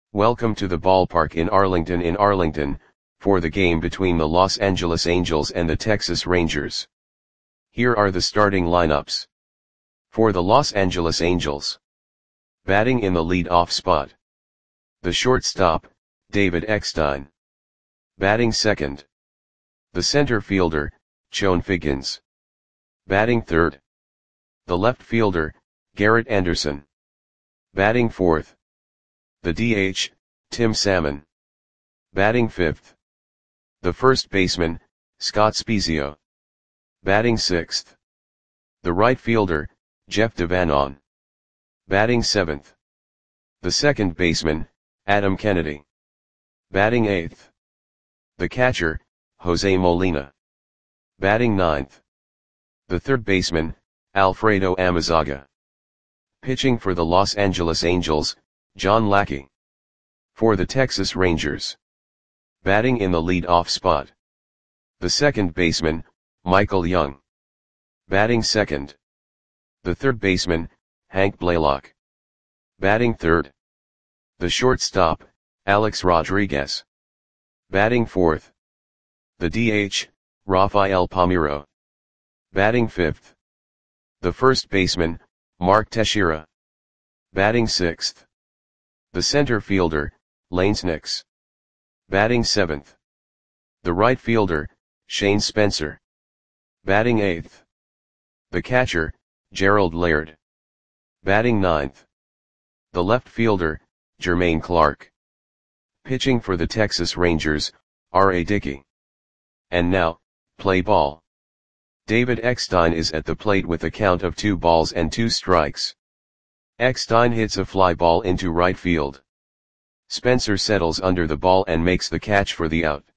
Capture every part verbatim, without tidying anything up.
Welcome to the ballpark in Arlington in Arlington, for the game between the Los Angeles Angels and the Texas Rangers. Here are the starting lineups. For the Los Angeles Angels. Batting in the lead-off spot. The shortstop, David Eckstein. Batting second. The center fielder, Chone Figgins. Batting third. The left fielder, Garrett Anderson. Batting fourth. The D H, Tim Salmon. Batting fifth. The first baseman, Scott Spiezio. Batting sixth. The right fielder, Jeff Devanon. Batting seventh. The second baseman, Adam Kennedy. Batting eighth. The catcher, Jose Molina. Batting ninth. The third baseman, Alfredo Amezaga. Pitching for the Los Angeles Angels, John Lackey. For the Texas Rangers. Batting in the lead-off spot. The second baseman, Michael Young. Batting second. The third baseman, Hank Blaylock. Batting third. The shortstop, Alex Rodriguez. Batting fourth. The D H, Rafael Palmeiro. Batting fifth. The first baseman, Mark Teixeira. Batting sixth. The center fielder, Lance Nix. Batting seventh. The right fielder, Shane Spencer. Batting eighth. The catcher, Gerald Laird. Batting ninth. The left fielder, Jermaine Clark. Pitching for the Texas Rangers, R A Dickey. And now, play ball. David Eckstein is at the plate with a count of two balls and two strikes. Eckstein hits a fly ball into right field. Spencer settles under the ball and makes the catch for the out.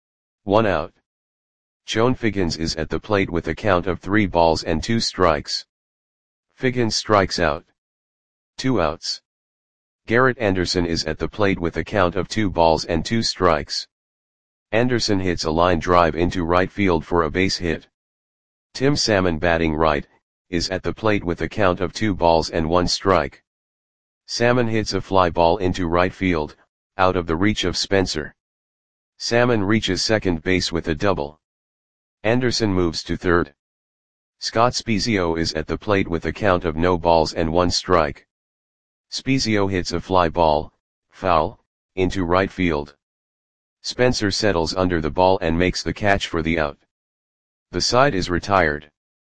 One out. Chone Figgins is at the plate with a count of three balls and two strikes. Figgins strikes out. Two outs. Garrett Anderson is at the plate with a count of two balls and two strikes. Anderson hits a line drive into right field for a base hit. Tim Salmon, batting right, is at the plate with a count of two balls and one strike. Salmon hits a fly ball into right field, out of the reach of Spencer. Salmon reaches second base with a double. Anderson moves to third. Scott Spiezio is at the plate with a count of no balls and one strike. Spiezio hits a fly ball, foul, into right field. Spencer settles under the ball and makes the catch for the out. The side is retired.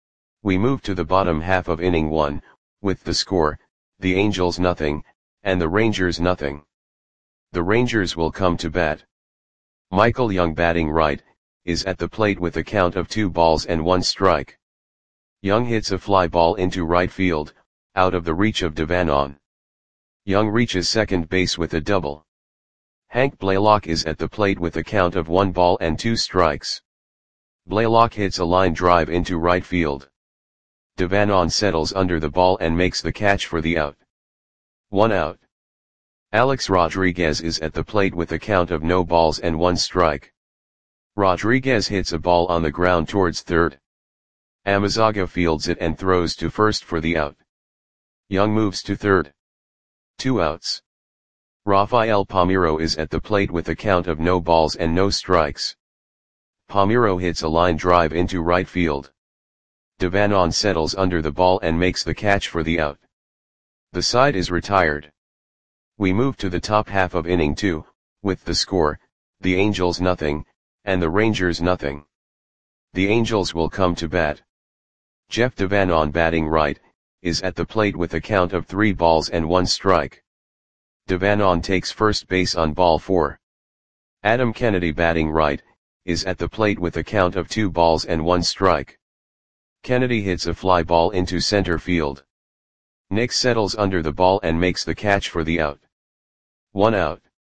We move to the bottom half of inning one, with the score, the Angels nothing, and the Rangers nothing. The Rangers will come to bat. Michael Young, batting right, is at the plate with a count of two balls and one strike. Young hits a fly ball into right field, out of the reach of Devanon. Young reaches second base with a double. Hank Blaylock is at the plate with a count of one ball and two strikes. Blaylock hits a line drive into right field. Devanon settles under the ball and makes the catch for the out. One out. Alex Rodriguez is at the plate with a count of no balls and one strike. Rodriguez hits a ball on the ground towards third. Amezaga fields it and throws to first for the out. Young moves to third. Two outs. Rafael Palmeiro is at the plate with a count of no balls and no strikes. Palmeiro hits a line drive into right field. Devanon settles under the ball and makes the catch for the out. The side is retired. We move to the top half of inning two, with the score, the Angels nothing, and the Rangers nothing. The Angels will come to bat. Jeff Devanon, batting right, is at the plate with a count of three balls and one strike. Devanon takes first base on ball four. Adam Kennedy, batting right, is at the plate with a count of two balls and one strike. Kennedy hits a fly ball into center field. Nix settles under the ball and makes the catch for the out. One out.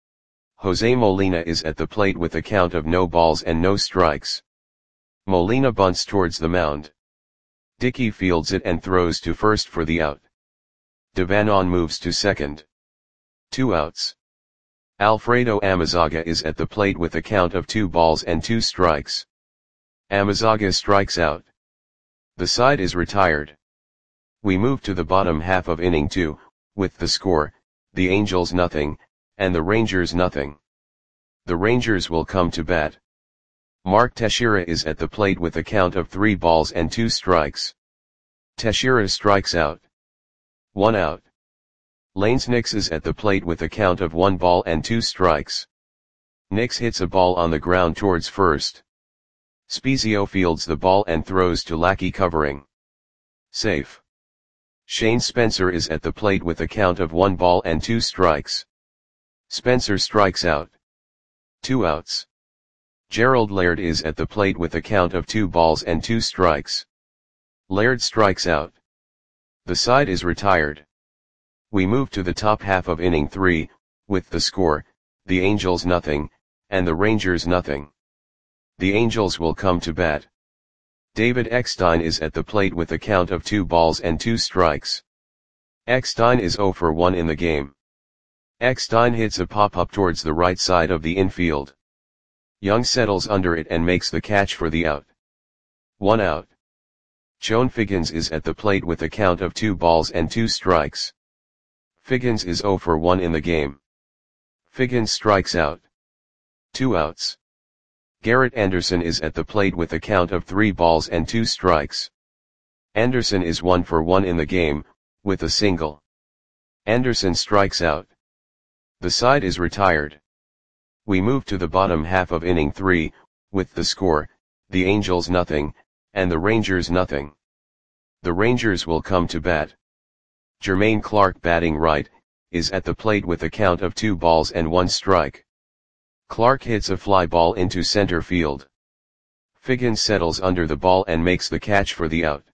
Jose Molina is at the plate with a count of no balls and no strikes. Molina bunts towards the mound. Dickey fields it and throws to first for the out. Devanon moves to second. Two outs. Alfredo Amezaga is at the plate with a count of two balls and two strikes. Amezaga strikes out. The side is retired. We move to the bottom half of inning two, with the score, the Angels nothing, and the Rangers nothing. The Rangers will come to bat. Mark Teixeira is at the plate with a count of three balls and two strikes. Teixeira strikes out. One out. Lanes Nix is at the plate with a count of one ball and two strikes. Nix hits a ball on the ground towards first. Spezio fields the ball and throws to Lackey covering. Safe. Shane Spencer is at the plate with a count of one ball and two strikes. Spencer strikes out. Two outs. Gerald Laird is at the plate with a count of two balls and two strikes. Laird strikes out. The side is retired. We move to the top half of inning three, with the score, the Angels nothing, and the Rangers nothing. The Angels will come to bat. David Eckstein is at the plate with a count of two balls and two strikes. Eckstein is zero for one in the game. Eckstein hits a pop-up towards the right side of the infield. Young settles under it and makes the catch for the out. One out. Joan Figgins is at the plate with a count of two balls and two strikes. Figgins is zero for one in the game. Figgins strikes out. Two outs. Garrett Anderson is at the plate with a count of three balls and two strikes. Anderson is one for one in the game, with a single. Anderson strikes out. The side is retired. We move to the bottom half of inning three, with the score, the Angels nothing, and the Rangers nothing. The Rangers will come to bat. Jermaine Clark batting right, is at the plate with a count of two balls and one strike. Clark hits a fly ball into center field. Figgins settles under the ball and makes the catch for the out.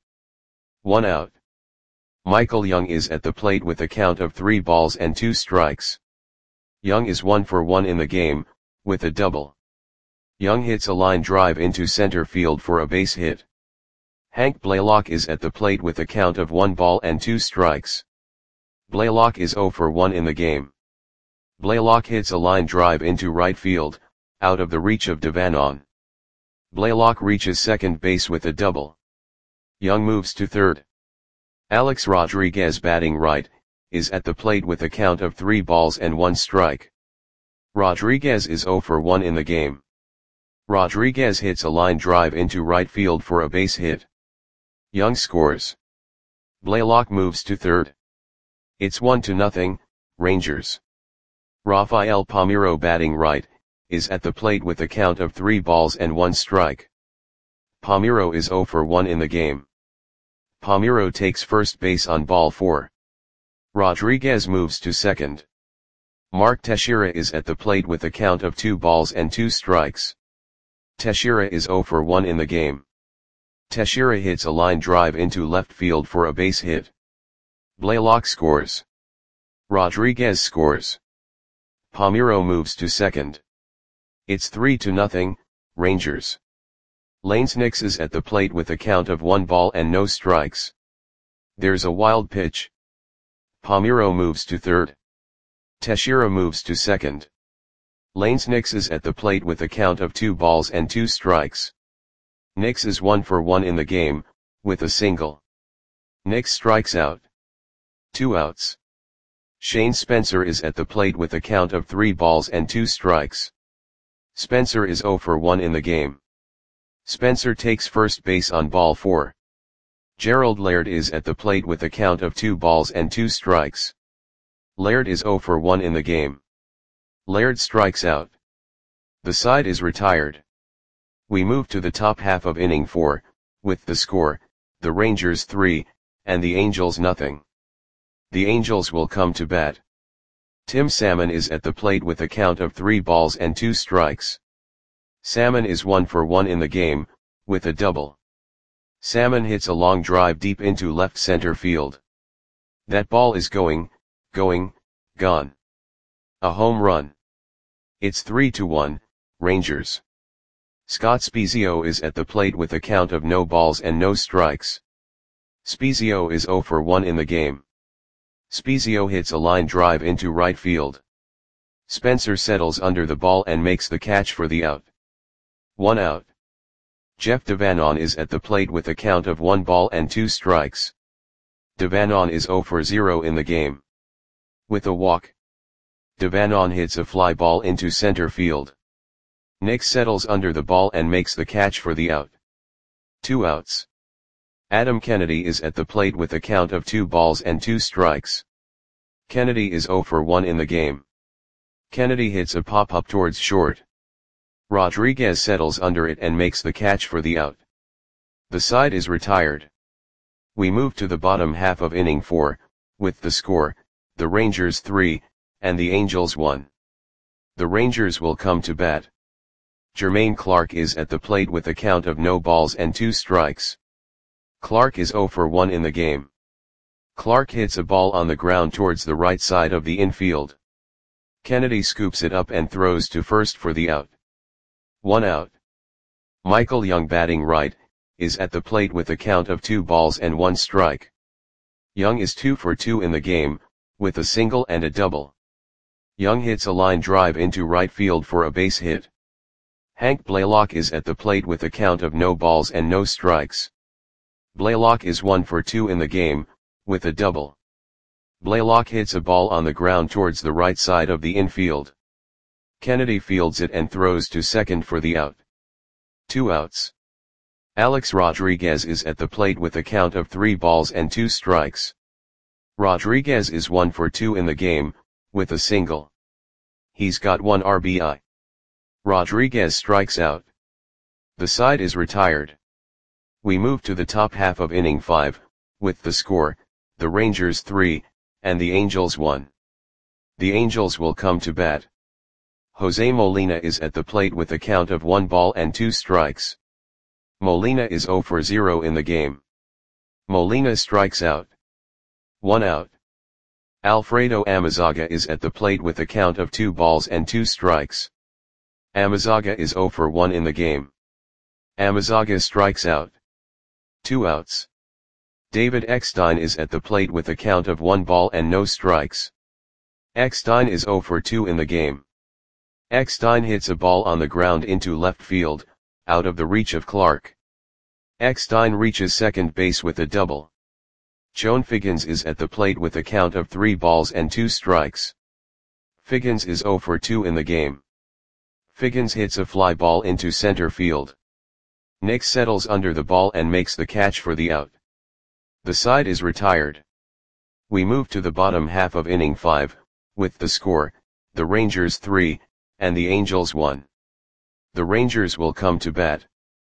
One out. Michael Young is at the plate with a count of three balls and two strikes. Young is one for one in the game, with a double. Young hits a line drive into center field for a base hit. Hank Blaylock is at the plate with a count of one ball and two strikes. Blaylock is zero for one in the game. Blaylock hits a line drive into right field, out of the reach of Devanon. Blaylock reaches second base with a double. Young moves to third. Alex Rodriguez batting right, is at the plate with a count of three balls and one strike. Rodriguez is zero for one in the game. Rodriguez hits a line drive into right field for a base hit. Young scores. Blaylock moves to third. It's one to nothing, Rangers. Rafael Palmeiro batting right, is at the plate with a count of three balls and one strike. Palmeiro is zero for one in the game. Palmeiro takes first base on ball four. Rodriguez moves to second. Mark Teixeira is at the plate with a count of two balls and two strikes. Teixeira is zero for one in the game. Teixeira hits a line drive into left field for a base hit. Blaylock scores. Rodriguez scores. Palmeiro moves to second. It's three to nothing, Rangers. Lanes Nix is at the plate with a count of one ball and no strikes. There's a wild pitch. Palmeiro moves to third. Teixeira moves to second. Lanes Nix is at the plate with a count of two balls and two strikes. Nix is one for one in the game, with a single. Nix strikes out. Two outs. Shane Spencer is at the plate with a count of three balls and two strikes. Spencer is zero for one in the game. Spencer takes first base on ball four. Gerald Laird is at the plate with a count of two balls and two strikes. Laird is zero for one in the game. Laird strikes out. The side is retired. We move to the top half of inning four, with the score, the Rangers three, and the Angels nothing. The Angels will come to bat. Tim Salmon is at the plate with a count of three balls and two strikes. Salmon is one for one in the game, with a double. Salmon hits a long drive deep into left center field. That ball is going, going, gone. A home run. It's three to one, Rangers. Scott Spezio is at the plate with a count of no balls and no strikes. Spezio is zero for one in the game. Spezio hits a line drive into right field. Spencer settles under the ball and makes the catch for the out. One out. Jeff Devanon is at the plate with a count of one ball and two strikes. Devanon is zero for zero in the game. With a walk. Devanon hits a fly ball into center field. Nick settles under the ball and makes the catch for the out. Two outs. Adam Kennedy is at the plate with a count of two balls and two strikes. Kennedy is zero for one in the game. Kennedy hits a pop-up towards short. Rodriguez settles under it and makes the catch for the out. The side is retired. We move to the bottom half of inning four, with the score, the Rangers three, and the Angels one. The Rangers will come to bat. Jermaine Clark is at the plate with a count of no balls and two strikes. Clark is zero for one in the game. Clark hits a ball on the ground towards the right side of the infield. Kennedy scoops it up and throws to first for the out. One out. Michael Young, batting right, is at the plate with a count of two balls and one strike. Young is two for two in the game, with a single and a double. Young hits a line drive into right field for a base hit. Hank Blaylock is at the plate with a count of no balls and no strikes. Blaylock is one for two in the game, with a double. Blaylock hits a ball on the ground towards the right side of the infield. Kennedy fields it and throws to second for the out. Two outs. Alex Rodriguez is at the plate with a count of three balls and two strikes. Rodriguez is one for two in the game, with a single. He's got one R B I. Rodriguez strikes out. The side is retired. We move to the top half of inning five, with the score, the Rangers three, and the Angels one. The Angels will come to bat. Jose Molina is at the plate with a count of one ball and two strikes. Molina is zero for zero in the game. Molina strikes out. One out. Alfredo Amezaga is at the plate with a count of two balls and two strikes. Amezaga is zero for one in the game. Amezaga strikes out. Two outs. David Eckstein is at the plate with a count of one ball and no strikes. Eckstein is zero for two in the game. Eckstein hits a ball on the ground into left field, out of the reach of Clark. Eckstein reaches second base with a double. Joan Figgins is at the plate with a count of three balls and two strikes. Figgins is zero for two in the game. Figgins hits a fly ball into center field. Nick settles under the ball and makes the catch for the out. The side is retired. We move to the bottom half of inning five, with the score, the Rangers three, and the Angels one. The Rangers will come to bat.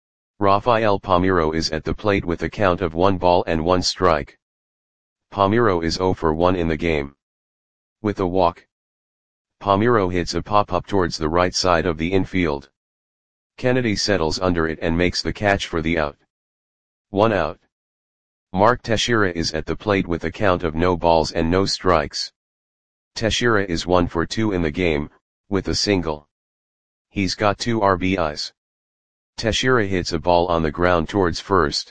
Rafael Palmeiro is at the plate with a count of one ball and one strike. Palmeiro is zero for one in the game. With a walk. Palmeiro hits a pop-up towards the right side of the infield. Kennedy settles under it and makes the catch for the out. One out. Mark Teixeira is at the plate with a count of no balls and no strikes. Teixeira is one for two in the game, with a single. He's got two R B Is. Teixeira hits a ball on the ground towards first.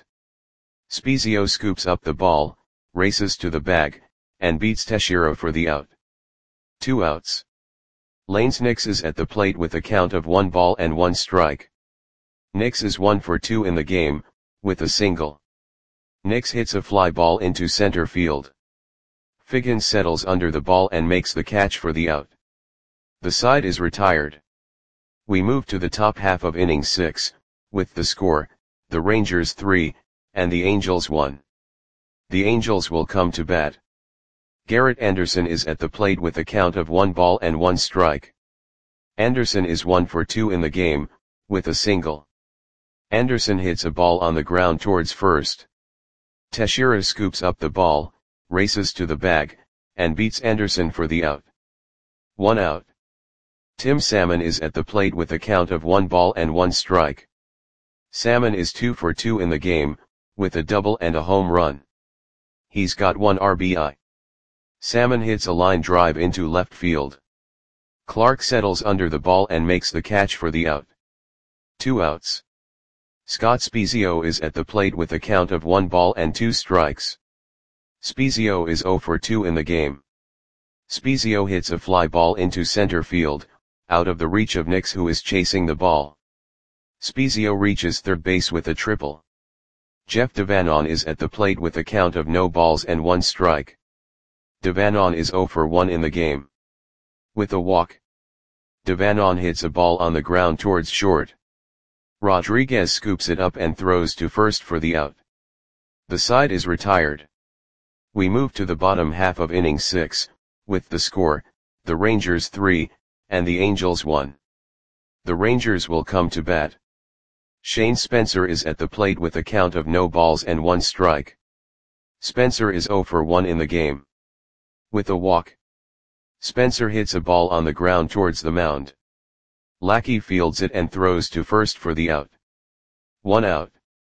Spezio scoops up the ball, races to the bag, and beats Teixeira for the out. Two outs. Lanes Nix is at the plate with a count of one ball and one strike. Nix is one for two in the game, with a single. Nix hits a fly ball into center field. Figgins settles under the ball and makes the catch for the out. The side is retired. We move to the top half of inning six, with the score, the Rangers three, and the Angels one. The Angels will come to bat. Garrett Anderson is at the plate with a count of one ball and one strike. Anderson is one for two in the game, with a single. Anderson hits a ball on the ground towards first. Teixeira scoops up the ball, races to the bag, and beats Anderson for the out. One out. Tim Salmon is at the plate with a count of one ball and one strike. Salmon is two for two in the game, with a double and a home run. He's got one R B I. Salmon hits a line drive into left field. Clark settles under the ball and makes the catch for the out. Two outs. Scott Spezio is at the plate with a count of one ball and two strikes. Spezio is zero for two in the game. Spezio hits a fly ball into center field, out of the reach of Nix, who is chasing the ball. Spezio reaches third base with a triple. Jeff Devanon is at the plate with a count of no balls and one strike. Devanon is zero for one in the game. With a walk, Devanon hits a ball on the ground towards short. Rodriguez scoops it up and throws to first for the out. The side is retired. We move to the bottom half of inning six, with the score, the Rangers three, and the Angels one. The Rangers will come to bat. Shane Spencer is at the plate with a count of no balls and one strike. Spencer is oh for one in the game. With a walk, Spencer hits a ball on the ground towards the mound. Lackey fields it and throws to first for the out. One out.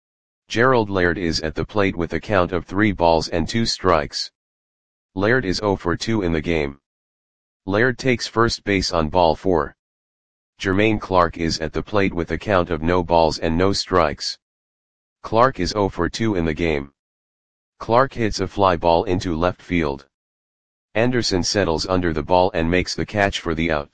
Gerald Laird is at the plate with a count of three balls and two strikes. Laird is oh for two in the game. Laird takes first base on ball four. Jermaine Clark is at the plate with a count of no balls and no strikes. Clark is oh for two in the game. Clark hits a fly ball into left field. Anderson settles under the ball and makes the catch for the out.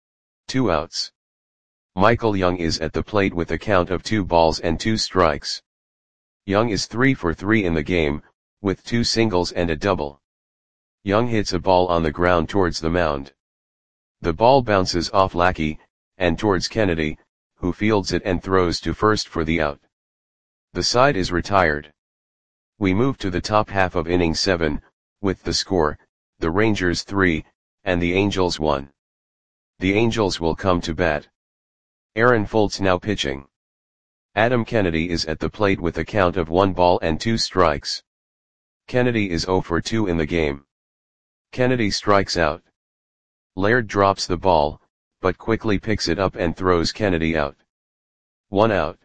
Two outs. Michael Young is at the plate with a count of two balls and two strikes. Young is three for three in the game, with two singles and a double. Young hits a ball on the ground towards the mound. The ball bounces off Lackey, and towards Kennedy, who fields it and throws to first for the out. The side is retired. We move to the top half of inning seven, with the score, the Rangers three, and the Angels one. The Angels will come to bat. Aaron Foltz now pitching. Adam Kennedy is at the plate with a count of one ball and two strikes. Kennedy is oh for two in the game. Kennedy strikes out. Laird drops the ball, but quickly picks it up and throws Kennedy out. One out.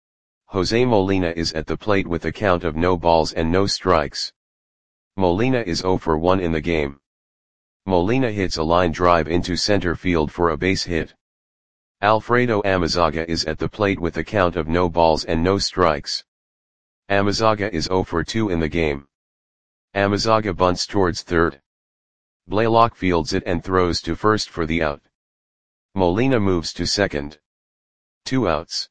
Jose Molina is at the plate with a count of no balls and no strikes. Molina is oh for one in the game. Molina hits a line drive into center field for a base hit. Alfredo Amezaga is at the plate with a count of no balls and no strikes. Amezaga is oh for two in the game. Amezaga bunts towards third. Blaylock fields it and throws to first for the out. Molina moves to second. Two outs.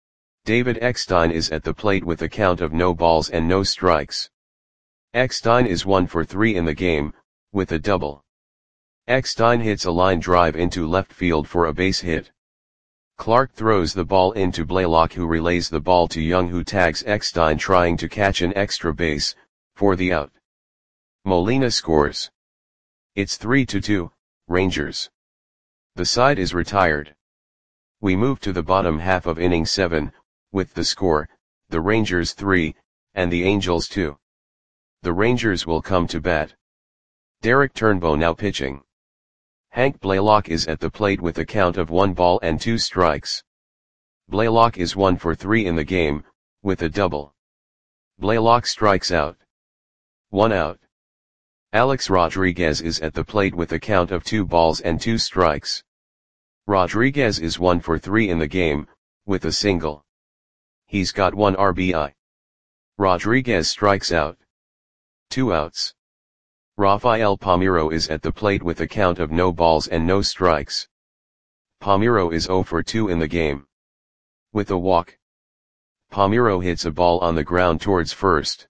David Eckstein is at the plate with a count of no balls and no strikes. Eckstein is one for three in the game, with a double. Eckstein hits a line drive into left field for a base hit. Clark throws the ball into Blaylock, who relays the ball to Young, who tags Eckstein trying to catch an extra base, for the out. Molina scores. It's three to two, Rangers. The side is retired. We move to the bottom half of inning seven, with the score, the Rangers three, and the Angels two. The Rangers will come to bat. Derek Turnbow now pitching. Hank Blaylock is at the plate with a count of one ball and two strikes. Blaylock is one for three in the game, with a double. Blaylock strikes out. One out. Alex Rodriguez is at the plate with a count of two balls and two strikes. Rodriguez is one for three in the game, with a single. He's got one R B I. Rodriguez strikes out. Two outs. Rafael Palmeiro is at the plate with a count of no balls and no strikes. Palmeiro is oh for two in the game. With a walk, Palmeiro hits a ball on the ground towards first.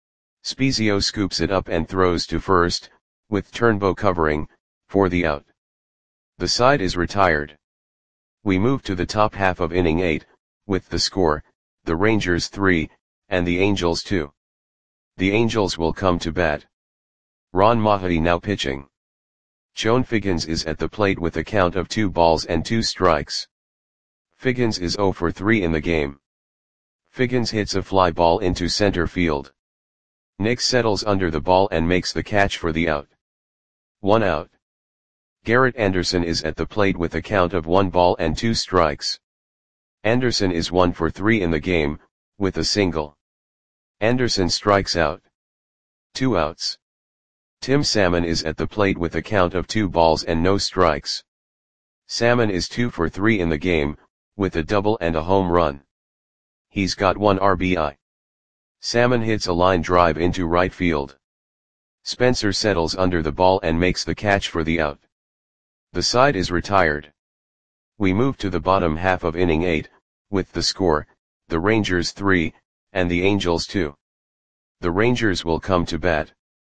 Spezio scoops it up and throws to first, with Turnbow covering, for the out. The side is retired. We move to the top half of inning eight, with the score, the Rangers three, and the Angels two. The Angels will come to bat. Ron Mahadi now pitching. Chone Figgins is at the plate with a count of two balls and two strikes. Figgins is oh for three in the game. Figgins hits a fly ball into center field. Nick settles under the ball and makes the catch for the out. One out. Garrett Anderson is at the plate with a count of one ball and two strikes. Anderson is one for three in the game, with a single. Anderson strikes out. Two outs. Tim Salmon is at the plate with a count of two balls and no strikes. Salmon is two for three in the game, with a double and a home run. He's got one R B I. Salmon hits a line drive into right field. Spencer settles under the ball and makes the catch for the out. The side is retired. We move to the bottom half of inning eight, with the score, the Rangers three, and the Angels two. The Rangers will come to bat.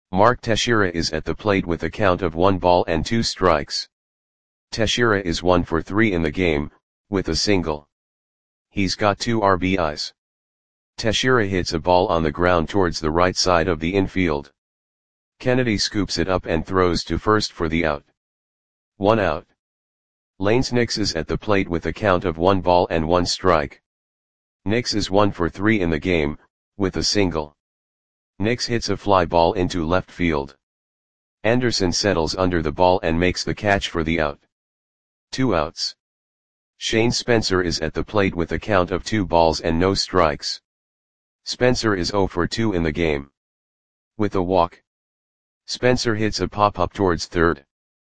Mark Teixeira is at the plate with a count of one ball and two strikes. Teixeira is one for three in the game, with a single. He's got two R B Is. Teixeira hits a ball on the ground towards the right side of the infield. Kennedy scoops it up and throws to first for the out. One out. Lanes Nix is at the plate with a count of one ball and one strike. Nix is one for three in the game, with a single. Nix hits a fly ball into left field. Anderson settles under the ball and makes the catch for the out. Two outs. Shane Spencer is at the plate with a count of two balls and no strikes. Spencer is zero for two in the game. With a walk. Spencer hits a pop-up towards third.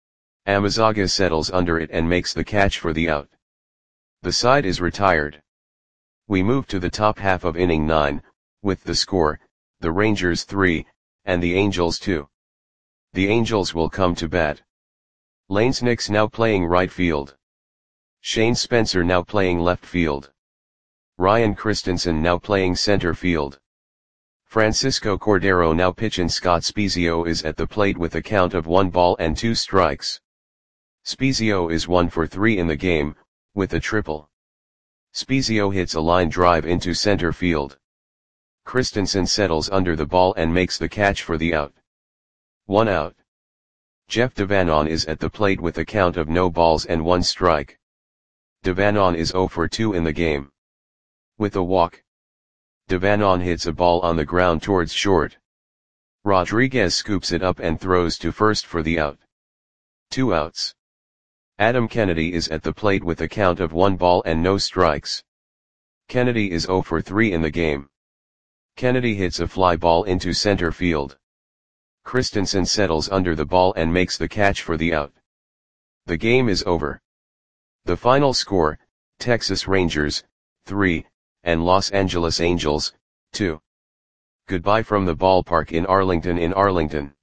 Amezaga settles under it and makes the catch for the out. The side is retired. We move to the top half of inning nine, with the score, the Rangers three, and the Angels two. The Angels will come to bat. Lanes Nix now playing right field. Shane Spencer now playing left field. Ryan Christensen now playing center field. Francisco Cordero now pitching. Scott Spiezio is at the plate with a count of one ball and two strikes. Spiezio is one for three in the game, with a triple. Spiezio hits a line drive into center field. Christensen settles under the ball and makes the catch for the out. One out. Jeff Devanon is at the plate with a count of no balls and one strike. Devanon is zero for two in the game. With a walk. Devanon hits a ball on the ground towards short. Rodriguez scoops it up and throws to first for the out. Two outs. Adam Kennedy is at the plate with a count of one ball and no strikes. Kennedy is zero for three in the game. Kennedy hits a fly ball into center field. Christensen settles under the ball and makes the catch for the out. The game is over. The final score, Texas Rangers, three, and Los Angeles Angels, two. Goodbye from the ballpark in Arlington in Arlington.